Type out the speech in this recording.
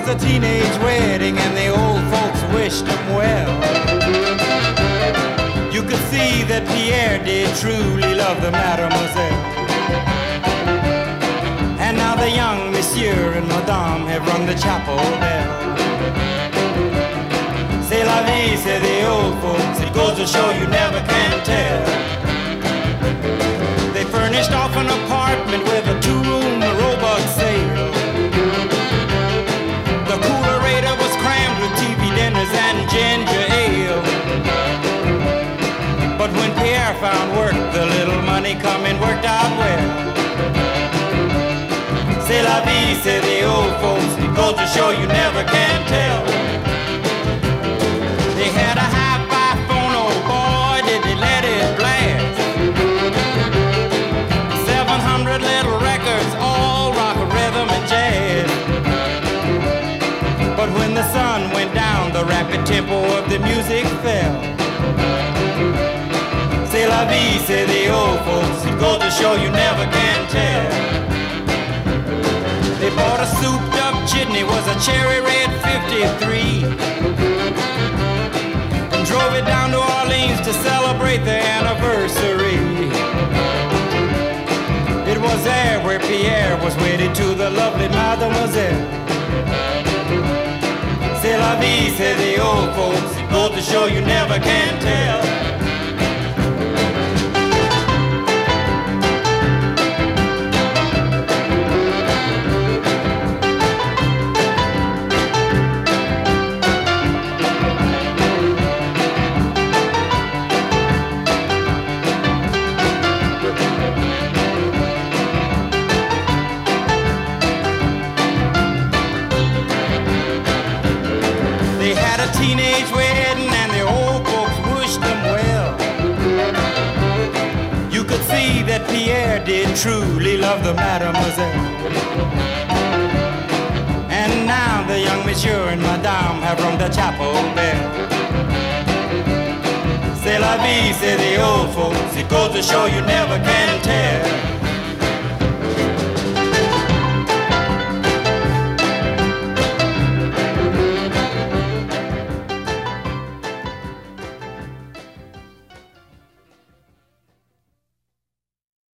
was a teenage wedding and the old folks wished him well. You could see that Pierre did truly love the mademoiselle. And now the young monsieur and madame have rung the chapel bell. C'est la vie, say the old folks, it goes to show you never can tell. They furnished off an apartment with a two-room robot sale. The coolerator was crammed with TV dinners and ginger ale. But when Pierre found work, the little money coming worked out well. C'est la vie, say the old folks, it goes to show you never can tell. They had a hi-fi phone, oh boy, did they let it blast. 700 little records, all rock, rhythm, and jazz. But when the sun went down, the rapid tempo of the music fell. C'est la vie, say the old folks, it goes to show you never can tell. They bought a souped-up chitney, was a cherry red 53, and drove it down to Orleans to celebrate their anniversary. It was there where Pierre was wedded to the lovely mademoiselle. C'est la vie, say the old folks, it goes to show you never can tell. They had a teenage wedding and the old folks wished them well. You could see that Pierre did truly love the mademoiselle. And now the young monsieur and madame have rung the chapel bell. C'est la vie, say the old folks, it goes to show you never can tell.